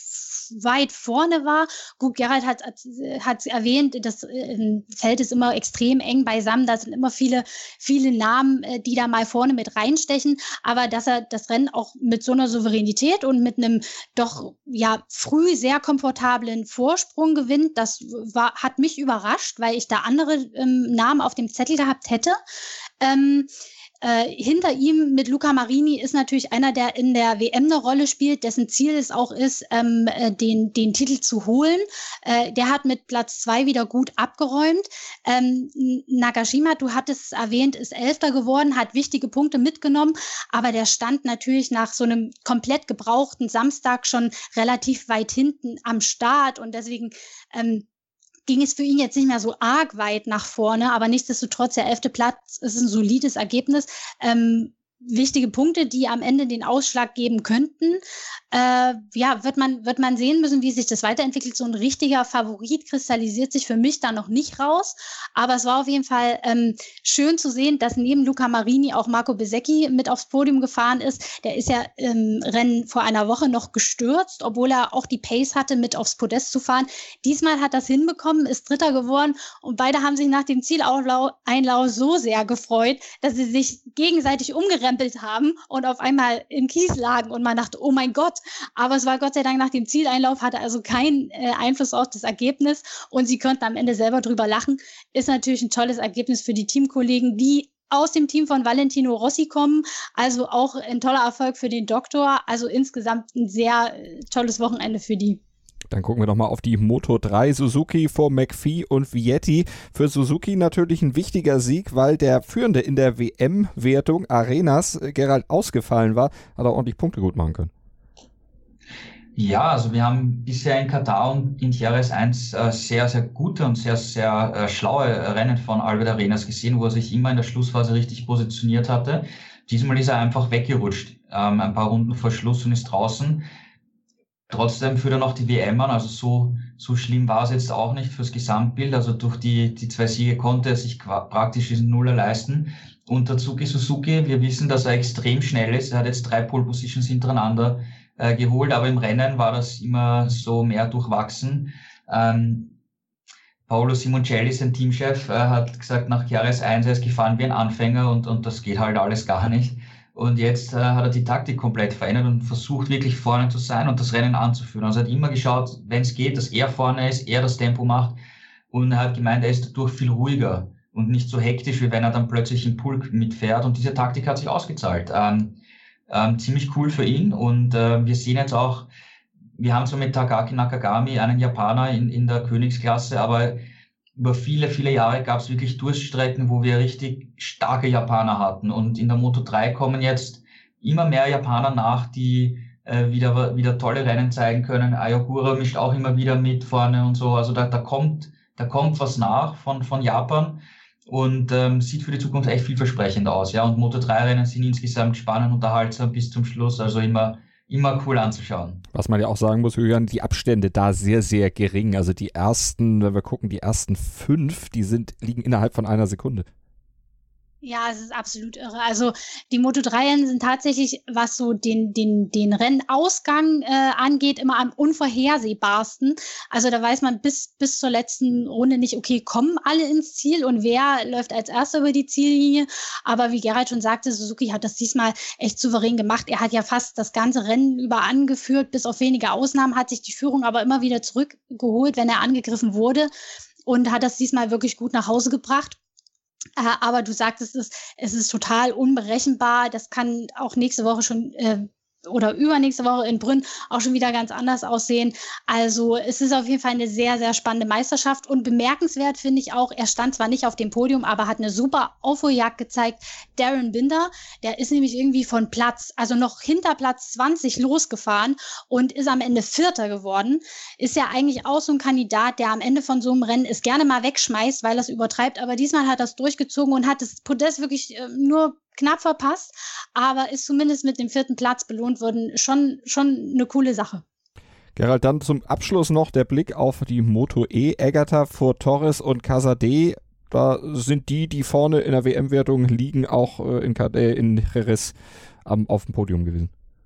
weit vorne war. Gut, Gerald hat hat erwähnt, das äh, Feld ist immer extrem eng beisammen, da sind immer viele, viele Namen, äh, die da mal vorne mit reinstechen, aber dass er das Rennen auch mit so einer Souveränität und mit einem doch ja früh sehr komfortablen Vorsprung gewinnt, das war, hat mich überrascht, weil ich da andere ähm, Namen auf dem Zettel gehabt hätte. Ähm, Äh, hinter ihm mit Luca Marini ist natürlich einer, der in der W M eine Rolle spielt, dessen Ziel es auch ist, ähm, äh, den, den Titel zu holen. Äh, der hat mit Platz zwei wieder gut abgeräumt. Ähm, Nagashima, du hattest es erwähnt, ist Elfter geworden, hat wichtige Punkte mitgenommen, aber der stand natürlich nach so einem komplett gebrauchten Samstag schon relativ weit hinten am Start und deswegen ähm, ging es für ihn jetzt nicht mehr so arg weit nach vorne, aber nichtsdestotrotz der elfte Platz ist ein solides Ergebnis. Ähm, wichtige Punkte, die am Ende den Ausschlag geben könnten. Äh, ja, wird man, wird man sehen müssen, wie sich das weiterentwickelt. So ein richtiger Favorit kristallisiert sich für mich da noch nicht raus. Aber es war auf jeden Fall ähm, schön zu sehen, dass neben Luca Marini auch Marco Bezzecchi mit aufs Podium gefahren ist. Der ist ja im Rennen vor einer Woche noch gestürzt, obwohl er auch die Pace hatte, mit aufs Podest zu fahren. Diesmal hat er es hinbekommen, ist Dritter geworden und beide haben sich nach dem Zieleinlauf so sehr gefreut, dass sie sich gegenseitig umgerempelt haben und auf einmal im Kies lagen und man dachte, oh mein Gott, aber es war Gott sei Dank nach dem Zieleinlauf, hatte also keinen äh, Einfluss auf das Ergebnis und sie konnten am Ende selber drüber lachen. Ist natürlich ein tolles Ergebnis für die Teamkollegen, die aus dem Team von Valentino Rossi kommen, also auch ein toller Erfolg für den Doktor, also insgesamt ein sehr äh, tolles Wochenende für die. Dann gucken wir doch mal auf die Moto drei. Suzuki vor McPhee und Vietti. Für Suzuki natürlich ein wichtiger Sieg, weil der Führende in der W M-Wertung, Arenas, Gerald, ausgefallen war. Hat er ordentlich Punkte gut machen können. Ja, also wir haben bisher in Katar und in Jerez eins äh, sehr, sehr gute und sehr, sehr äh, schlaue Rennen von Albert Arenas gesehen, wo er sich immer in der Schlussphase richtig positioniert hatte. Diesmal ist er einfach weggerutscht, ähm, ein paar Runden vor Schluss und ist draußen. Trotzdem führt er noch die W M an, also so, so schlimm war es jetzt auch nicht fürs Gesamtbild. Also durch die, die zwei Siege konnte er sich praktisch diesen Nuller leisten. Und Tatsuki Suzuki, wir wissen, dass er extrem schnell ist. Er hat jetzt drei Pole Positions hintereinander äh, geholt, aber im Rennen war das immer so mehr durchwachsen. Ähm, Paolo Simoncelli, sein Teamchef, äh, hat gesagt, nach Jerez eins, er ist gefahren wie ein Anfänger und, und das geht halt alles gar nicht. Und jetzt äh, hat er die Taktik komplett verändert und versucht wirklich vorne zu sein und das Rennen anzuführen. Also er hat immer geschaut, wenn es geht, dass er vorne ist, er das Tempo macht. Und er hat gemeint, er ist dadurch viel ruhiger und nicht so hektisch, wie wenn er dann plötzlich im Pulk mitfährt. Und diese Taktik hat sich ausgezahlt. Ähm, ähm, ziemlich cool für ihn. Und äh, wir sehen jetzt auch, wir haben so mit Takaki Nakagami einen Japaner in, in der Königsklasse, aber über viele, viele Jahre gab es wirklich Durststrecken, wo wir richtig starke Japaner hatten. Und in der Moto drei kommen jetzt immer mehr Japaner nach, die äh, wieder, wieder tolle Rennen zeigen können. Ayogura mischt auch immer wieder mit vorne und so. Also da, da kommt, da kommt was nach von, von Japan und ähm, sieht für die Zukunft echt vielversprechend aus. Ja, und Moto drei Rennen sind insgesamt spannend, unterhaltsam bis zum Schluss. Also immer, immer cool anzuschauen. Was man ja auch sagen muss, Julian, die Abstände da sehr, sehr gering. Also die ersten, wenn wir gucken, die ersten fünf, die sind, liegen innerhalb von einer Sekunde. Ja, es ist absolut irre. Also die Moto drei Rennen sind tatsächlich, was so den den den Rennausgang äh, angeht, immer am unvorhersehbarsten. Also da weiß man bis bis zur letzten Runde nicht, okay, kommen alle ins Ziel und wer läuft als Erster über die Ziellinie. Aber wie Gerald schon sagte, Suzuki hat das diesmal echt souverän gemacht. Er hat ja fast das ganze Rennen über angeführt, bis auf wenige Ausnahmen, hat sich die Führung aber immer wieder zurückgeholt, wenn er angegriffen wurde und hat das diesmal wirklich gut nach Hause gebracht. Aber du sagtest es, es ist total unberechenbar. Das kann auch nächste Woche schon äh, oder übernächste Woche in Brünn auch schon wieder ganz anders aussehen. Also es ist auf jeden Fall eine sehr, sehr spannende Meisterschaft und bemerkenswert finde ich auch, er stand zwar nicht auf dem Podium, aber hat eine super Aufholjagd gezeigt. Darren Binder, der ist nämlich irgendwie von Platz, also noch hinter Platz zwanzig losgefahren und ist am Ende Vierter geworden. Ist ja eigentlich auch so ein Kandidat, der am Ende von so einem Rennen es gerne mal wegschmeißt, weil er es übertreibt, aber diesmal hat er es durchgezogen und hat das Podest wirklich äh, nur knapp verpasst, aber ist zumindest mit dem vierten Platz belohnt worden. Schon, schon eine coole Sache. Gerald, dann zum Abschluss noch der Blick auf die Moto E. Eggerter vor Torres und Casadei. Da sind die, die vorne in der W M-Wertung liegen, auch äh, in, äh, in Jerez ähm, auf dem Podium gewesen.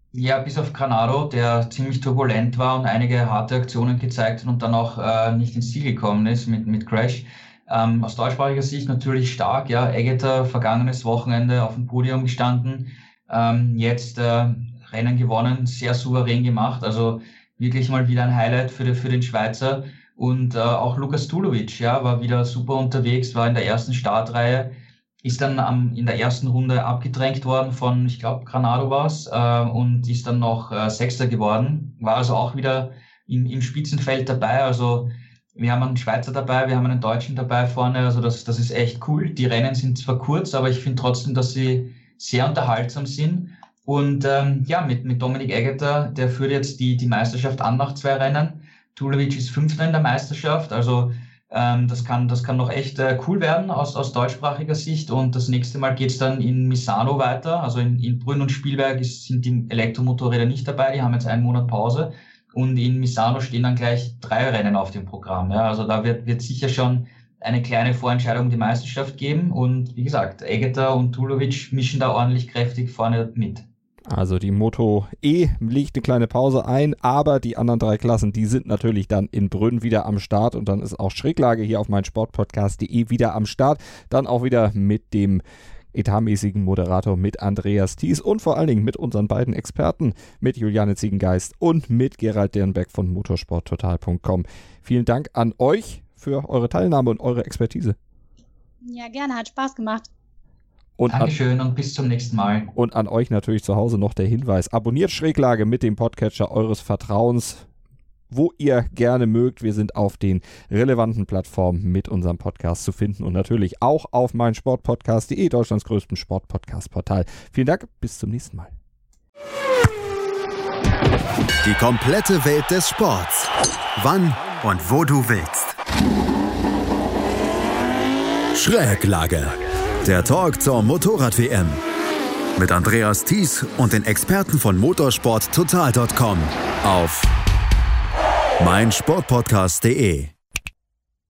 Ja, bis auf Granado, der ziemlich turbulent war und einige harte Aktionen gezeigt hat und dann auch äh, nicht ins Ziel gekommen ist mit, mit Crash. Ähm, aus deutschsprachiger Sicht natürlich stark, ja. Eggeta vergangenes Wochenende auf dem Podium gestanden, ähm, jetzt äh, Rennen gewonnen, sehr souverän gemacht, also wirklich mal wieder ein Highlight für, die, für den Schweizer. Und äh, auch Lukas Tulovic, ja, war wieder super unterwegs, war in der ersten Startreihe, ist dann am, in der ersten Runde abgedrängt worden von, ich glaube, Granado war es, äh, und ist dann noch äh, Sechster geworden, war also auch wieder im, im Spitzenfeld dabei, also wir haben einen Schweizer dabei, wir haben einen Deutschen dabei vorne, also das, das ist echt cool. Die Rennen sind zwar kurz, aber ich finde trotzdem, dass sie sehr unterhaltsam sind. Und ähm, ja, mit, mit Dominik Eggeta, der führt jetzt die, die Meisterschaft an nach zwei Rennen. Tulovic ist Fünfter in der Meisterschaft, also ähm, das kann das kann noch echt äh, cool werden aus, aus deutschsprachiger Sicht. Und das nächste Mal geht's dann in Misano weiter, also in, in Brünn und Spielberg ist, sind die Elektromotorräder nicht dabei, die haben jetzt einen Monat Pause. Und in Misano stehen dann gleich drei Rennen auf dem Programm. Ja, also da wird, wird sicher schon eine kleine Vorentscheidung um die Meisterschaft geben. Und wie gesagt, Eggeta und Tulovic mischen da ordentlich kräftig vorne mit. Also die Moto E legt eine kleine Pause ein, aber die anderen drei Klassen, die sind natürlich dann in Brünn wieder am Start. Und dann ist auch Schräglage hier auf meinsportpodcast punkt de wieder am Start. Dann auch wieder mit dem etatmäßigen Moderator, mit Andreas Thies und vor allen Dingen mit unseren beiden Experten, mit Juliane Ziegengeist und mit Gerald Dernbeck von motorsporttotal punkt com. Vielen Dank an euch für eure Teilnahme und eure Expertise. Ja, gerne, hat Spaß gemacht. Und Dankeschön an, und bis zum nächsten Mal. Und an euch natürlich zu Hause noch der Hinweis, abonniert Schräglage mit dem Podcatcher eures Vertrauens, wo ihr gerne mögt. Wir sind auf den relevanten Plattformen mit unserem Podcast zu finden und natürlich auch auf meinsportpodcast punkt de, Deutschlands größtem Sportpodcast-Portal. Vielen Dank, bis zum nächsten Mal. Die komplette Welt des Sports. Wann und wo du willst. Schräglage. Der Talk zur Motorrad-W M. Mit Andreas Thies und den Experten von motorsport total punkt com auf meinsportpodcast punkt de.